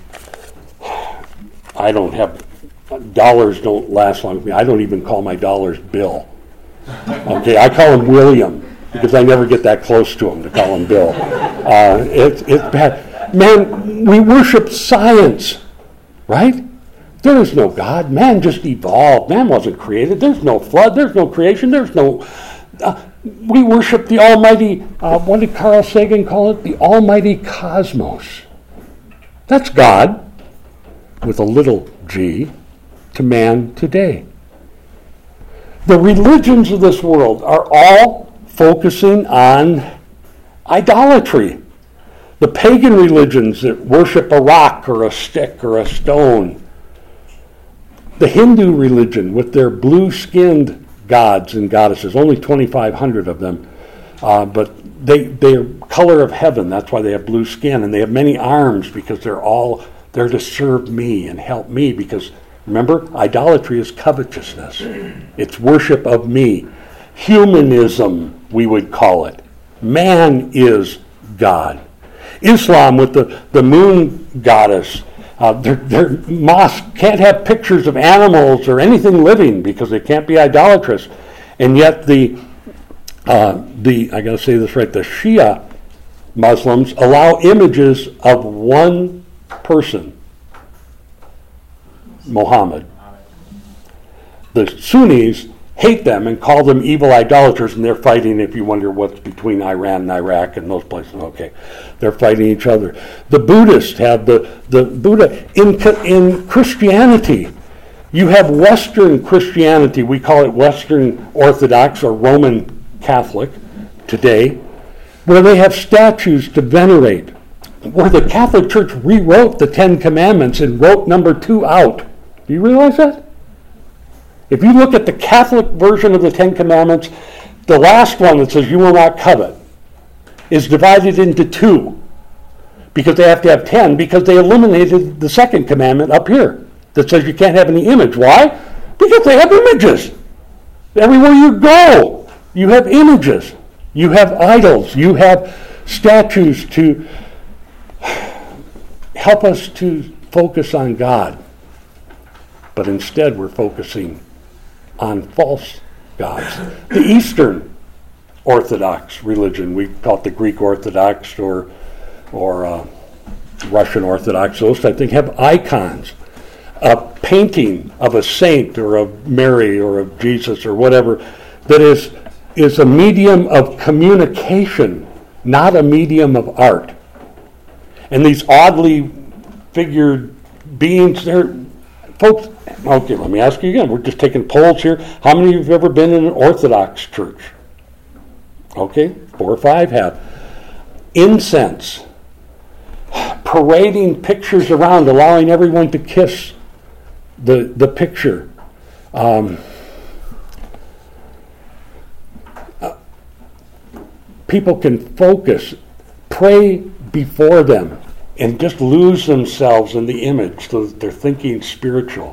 I don't have dollars. Don't last long for me. I don't even call my dollars Bill. Okay, I call him William because I never get that close to him to call him Bill. Uh, it's it's bad. Man, we worship science, right? There is no God. Man just evolved. Man wasn't created. There's no flood. There's no creation. There's no... Uh, we worship the almighty, uh, what did Carl Sagan call it? The almighty cosmos. That's God, with a little g, to man today. The religions of this world are all focusing on idolatry. The pagan religions that worship a rock or a stick or a stone. The Hindu religion with their blue-skinned gods and goddesses, only twenty-five hundred of them, uh, but they they're color of heaven. That's why they have blue skin, and they have many arms because they're all there to serve me and help me. Because remember, idolatry is covetousness; it's worship of me. Humanism, we would call it. Man is God. Islam with the the moon goddess. Uh, their, their mosque can't have pictures of animals or anything living because they can't be idolatrous. And yet the, uh, the I got to say this right, the Shia Muslims allow images of one person, Muhammad. The Sunnis hate them and call them evil idolaters, and they're fighting, if you wonder what's between Iran and Iraq and those places. Okay, they're fighting each other. The Buddhists have the, the Buddha. In, in Christianity, you have Western Christianity. We call it Western Orthodox or Roman Catholic today, where they have statues to venerate, where the Catholic Church rewrote the Ten Commandments and wrote number two out. Do you realize that? If you look at the Catholic version of the Ten Commandments, the last one that says you will not covet is divided into two because they have to have ten because they eliminated the second commandment up here that says you can't have any image. Why? Because they have images. Everywhere you go, you have images. You have idols. You have statues to help us to focus on God. But instead we're focusing on false gods. The Eastern Orthodox religion, we call it the Greek Orthodox or or uh, Russian Orthodox, those type of things, have icons. A painting of a saint or of Mary or of Jesus or whatever that is is a medium of communication, not a medium of art. And these oddly figured beings, they're folks, okay, let me ask you again. We're just taking polls here. How many of you have ever been in an Orthodox church? Okay, four or five have. Incense. Parading pictures around, allowing everyone to kiss the, the picture. Um, uh, people can focus, pray before them, and just lose themselves in the image so that they're thinking spiritual.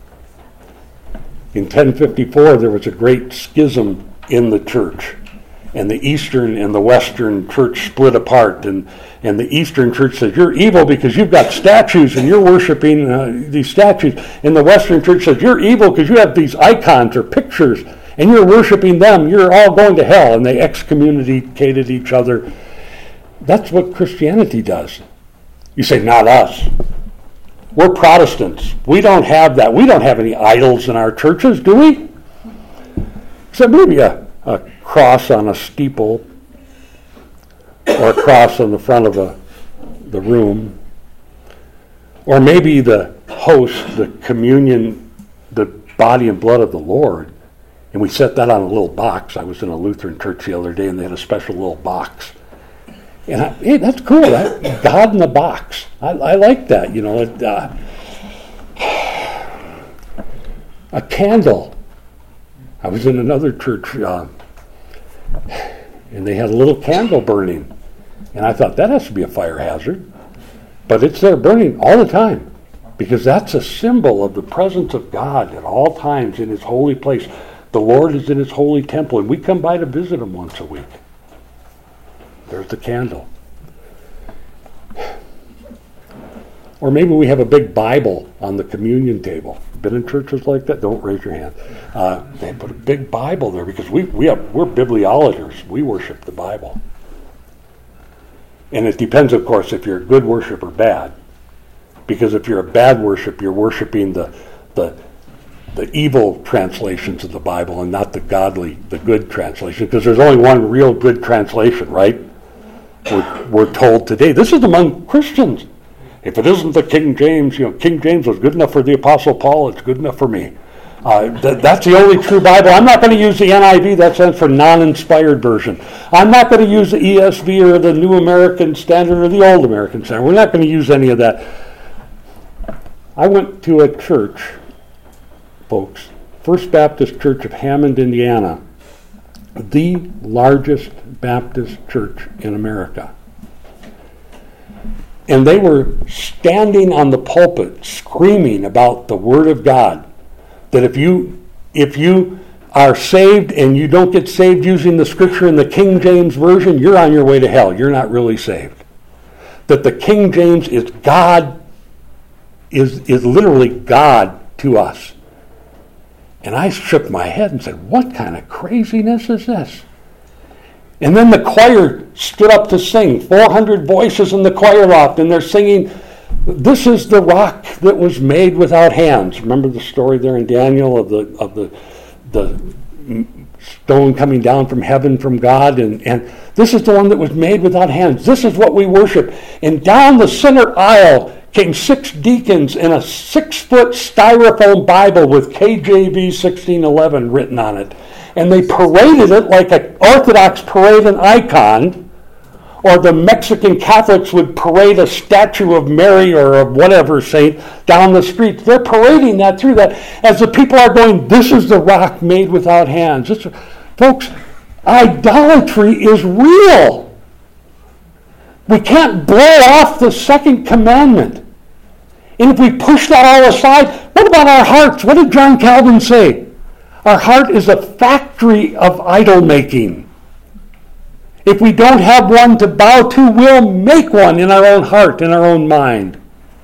In ten fifty-four, there was a great schism in the church, and the Eastern and the Western church split apart, and, and the Eastern church said, you're evil because you've got statues and you're worshiping uh, these statues, and the Western church says, you're evil because you have these icons or pictures and you're worshiping them, you're all going to hell, and they excommunicated each other. That's what Christianity does. You say, not us. We're Protestants. We don't have that. We don't have any idols in our churches, do we? Except maybe a, a cross on a steeple or a cross on the front of a, the room. Or maybe the host, the communion, the body and blood of the Lord. And we set that on a little box. I was in a Lutheran church the other day and they had a special little box. And I, hey, that's cool. That God in a box. I, I like that. You know, it, uh, a candle. I was in another church, uh, and they had a little candle burning, and I thought that has to be a fire hazard, but it's there burning all the time because that's a symbol of the presence of God at all times in His holy place. The Lord is in His holy temple, and we come by to visit Him once a week. There's the candle. Or maybe we have a big Bible on the communion table. Been in churches like that? Don't raise your hand. Uh, they put a big Bible there because we we have we're bibliolaters. We worship the Bible. And it depends, of course, if you're a good worship or bad. Because if you're a bad worship, you're worshiping the the the evil translations of the Bible and not the godly, the good translation. Because there's only one real good translation, right? We're, we're told today. This is among Christians. If it isn't the King James, you know, King James was good enough for the Apostle Paul, it's good enough for me. Uh, th- that's the only true Bible. I'm not going to use the N I V, that stands for non-inspired version. I'm not going to use the E S V or the New American Standard or the Old American Standard. We're not going to use any of that. I went to a church, folks, First Baptist Church of Hammond, Indiana, the largest Baptist church in America. And they were standing on the pulpit screaming about the Word of God. That if you if you are saved and you don't get saved using the Scripture in the King James Version, you're on your way to hell. You're not really saved. That the King James is God, is, is literally God to us. And I shook my head and said, what kind of craziness is this? And then the choir stood up to sing. four hundred voices in the choir loft, and they're singing, this is the rock that was made without hands. Remember the story there in Daniel of the of the the stone coming down from heaven from God, and, and this is the one that was made without hands. This is what we worship. And down the center aisle came six deacons in a six-foot styrofoam Bible with K J V sixteen eleven written on it. And they paraded it like an Orthodox parade an icon, or the Mexican Catholics would parade a statue of Mary or of whatever saint down the street. They're parading that through that as the people are going, this is the rock made without hands. This, folks, Idolatry is real. We can't blow off the second commandment. And if we push that all aside, what about our hearts? What did John Calvin say? Our heart is a factory of idol making. If we don't have one to bow to, we'll make one in our own heart, in our own mind.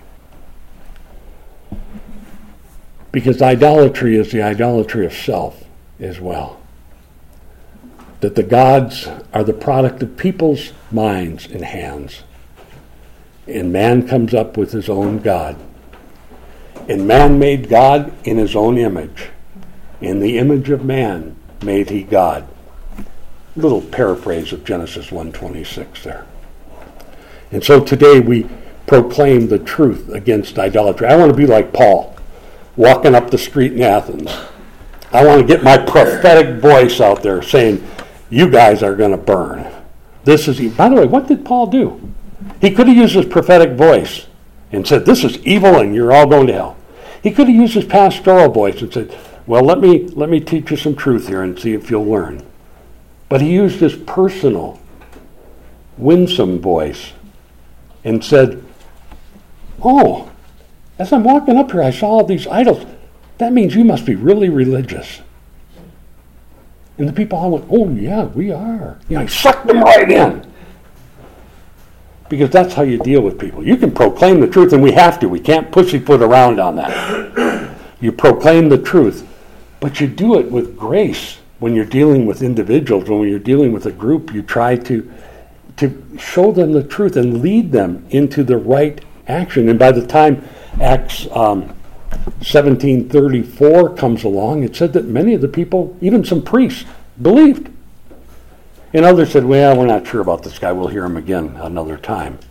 Because idolatry is the idolatry of self as well. That the gods are the product of people's minds and hands. And man comes up with his own God. And man made God in his own image. In the image of man made he God. Little paraphrase of Genesis one twenty-six there. And so today we proclaim the truth against idolatry. I want to be like Paul, walking up the street in Athens. I want to get my prophetic voice out there saying, you guys are going to burn. This is, by the way, what did Paul do? He could have used his prophetic voice and said, this is evil and you're all going to hell. He could have used his pastoral voice and said, well, let me let me teach you some truth here and see if you'll learn. But he used his personal, winsome voice and said, oh, as I'm walking up here, I saw all these idols. That means you must be really religious. And the people all went, oh, yeah, we are. You know, he sucked them right in. Because that's how you deal with people. You can proclaim the truth, and we have to. We can't pussyfoot around on that. You proclaim the truth, but you do it with grace. When you're dealing with individuals, when you're dealing with a group, you try to, to show them the truth and lead them into the right action. And by the time Acts um, seventeen thirty-four comes along, it said that many of the people, even some priests, believed. And others said, well, we're not sure about this guy. We'll hear him again another time.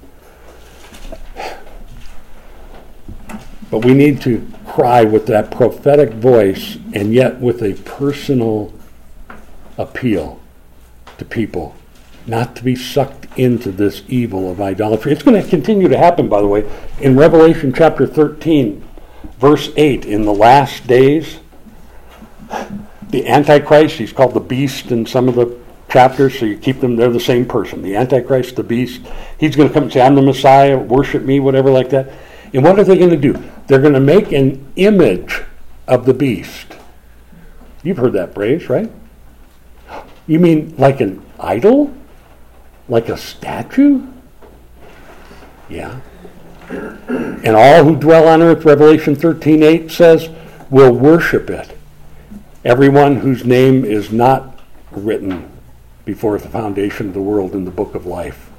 But we need to cry with that prophetic voice and yet with a personal appeal to people not to be sucked into this evil of idolatry. It's going to continue to happen, by the way. In Revelation chapter thirteen, verse eight, in the last days, the Antichrist, he's called the beast in some of the chapters, so you keep them, they're the same person. The Antichrist, the beast, he's going to come and say, I'm the Messiah, worship me, whatever like that. And what are they going to do? They're going to make an image of the beast. You've heard that phrase, right? You mean like an idol? Like a statue? Yeah. And all who dwell on earth, Revelation thirteen eight says, will worship it. Everyone whose name is not written before the foundation of the world in the book of life.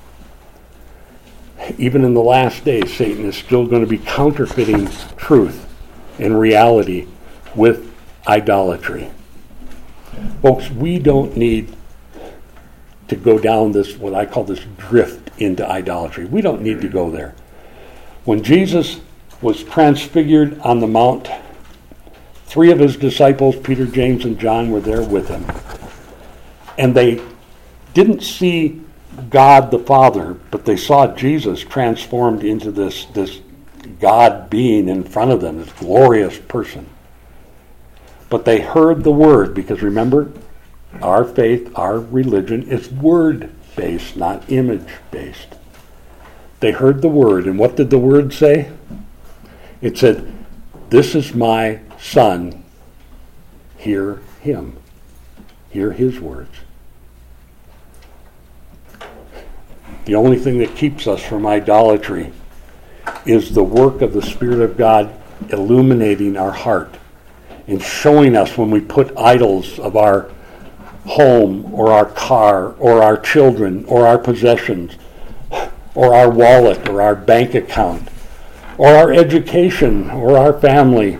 Even in the last days, Satan is still going to be counterfeiting truth and reality with idolatry. Folks, we don't need to go down this, what I call this drift into idolatry. We don't need to go there. When Jesus was transfigured on the mount, three of his disciples, Peter, James, and John, were there with him. And they didn't see God the Father, but they saw Jesus transformed into this, this God being in front of them, this glorious person. But they heard the word, because remember, our faith, our religion is word-based, not image-based. They heard the word, and what did the word say? It said, this is my son, hear him. Hear his words. The only thing that keeps us from idolatry is the work of the Spirit of God illuminating our heart and showing us when we put idols of our home or our car or our children or our possessions or our wallet or our bank account or our education or our family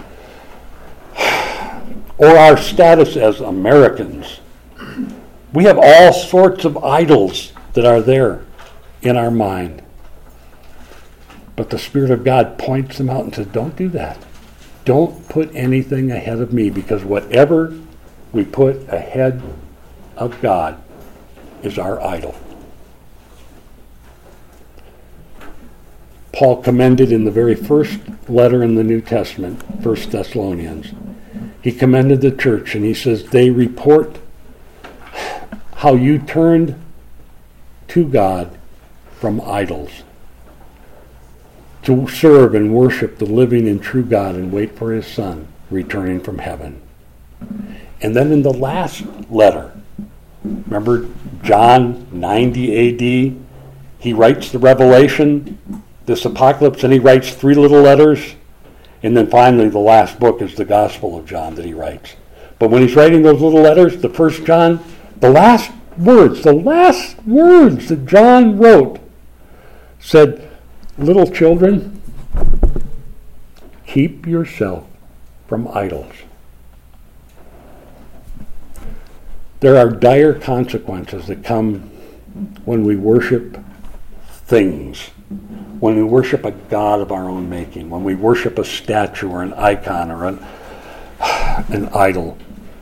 or our status as Americans. We have all sorts of idols that are there in our mind. But the Spirit of God points them out and says, don't do that. Don't put anything ahead of me, because whatever we put ahead of God is our idol. Paul commended in the very first letter in the New Testament, First Thessalonians, he commended the church, and he says they report how you turned to God from idols to serve and worship the living and true God and wait for his Son returning from heaven. And then in the last letter, remember John ninety A D, he writes the Revelation, this apocalypse, and he writes three little letters. And then finally the last book is the Gospel of John that he writes. But when he's writing those little letters, the first John, the last words, the last words that John wrote said, little children, keep yourself from idols. There are dire consequences that come when we worship things, when we worship a God of our own making, when we worship a statue or an icon or an, an idol.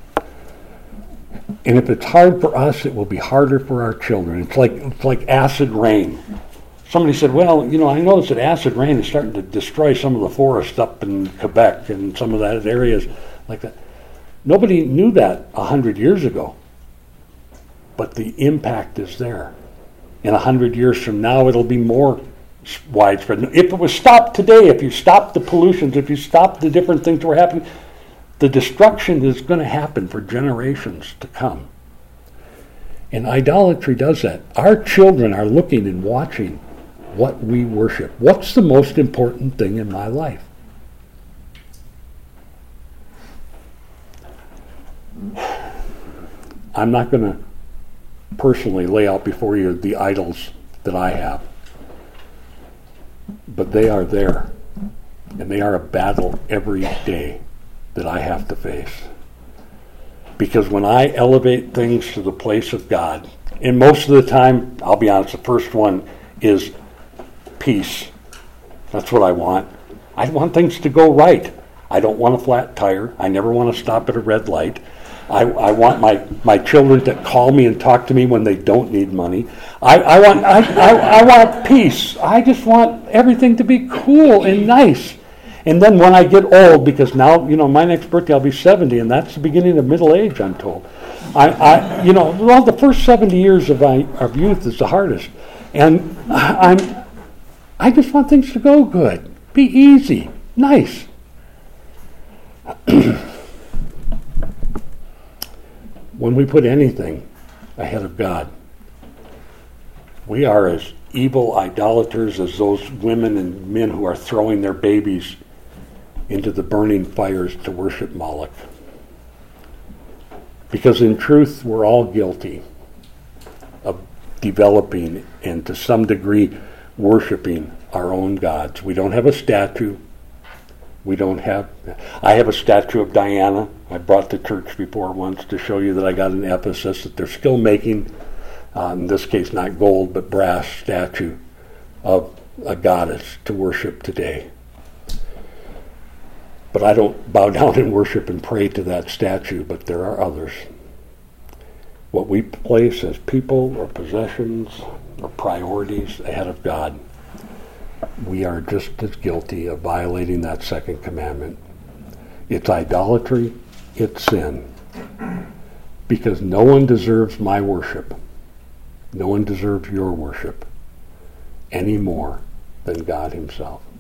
And if it's hard for us, it will be harder for our children. It's like it's like acid rain. Somebody said, well, you know, I noticed that acid rain is starting to destroy some of the forests up in Quebec and some of that areas like that. Nobody knew that a hundred years ago. But the impact is there. In a hundred years from now, it'll be more widespread. If it was stopped today, if you stopped the pollutions, if you stopped the different things that were happening, the destruction is going to happen for generations to come. And idolatry does that. Our children are looking and watching what we worship. What's the most important thing in my life? I'm not going to personally lay out before you the idols that I have. But they are there. And they are a battle every day that I have to face. Because when I elevate things to the place of God, and most of the time, I'll be honest, the first one is peace. That's what I want. I want things to go right. I don't want a flat tire. I never want to stop at a red light. I, I want my, my children to call me and talk to me when they don't need money. I, I want I, I, I want peace. I just want everything to be cool and nice. And then when I get old, because now, you know, my next birthday I'll be seventy, and that's the beginning of middle age, I'm told. I, I you know, well, the first seventy years of my of youth is the hardest. And I'm I just want things to go good, be easy, nice. When we put anything ahead of God, we are as evil idolaters as those women and men who are throwing their babies into the burning fires to worship Moloch. Because in truth, we're all guilty of developing and to some degree worshiping our own gods. We don't have a statue. We don't have, I have a statue of Diana. I brought to church before once to show you that I got in Ephesus that they're still making, uh, in this case not gold, but brass statue of a goddess to worship today. But I don't bow down and worship and pray to that statue, but there are others. What we place as people or possessions or priorities ahead of God, we are just as guilty of violating that second commandment. It's idolatry, it's sin. Because no one deserves my worship. No one deserves your worship any more than God himself.